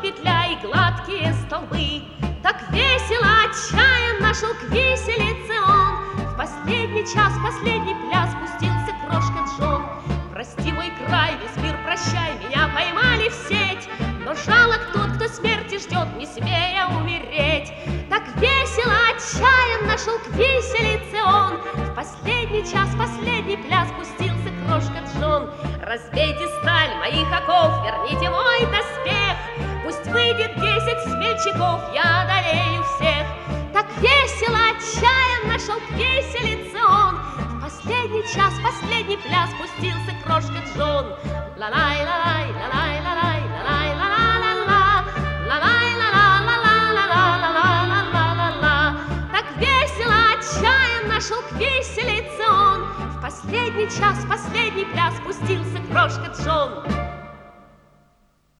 петля и гладкие столбы. Так весело, отчаянно шел к виселице он. В последний час, последний пляс пустился крошка Джон. Прости, мой край, весь мир, прощай, меня поймали в сеть. Но жалок тот, кто смерти ждет, не смея умереть. Так весело, отчаянно шел к виселице он. В последний час, последний пляс пустился крошка Джон. Разбейте сталь моих оков, верните мой доспех. Пусть выйдет 10 смельчаков, я одолею всех. Так весело, отчаянно шел к виселице он. В последний час, последний пляс пустился крошка Джон. Ла-лай, ла-лай, ла-лай, ла-лай, ла-лай, ла-ла-ла-ла, ла-лай, ла-ла-ла-ла-ла-ла-ла-ла-ла. Так весело, отчаянно шел к виселице он. В последний час, последний пляс пустился крошка Джон.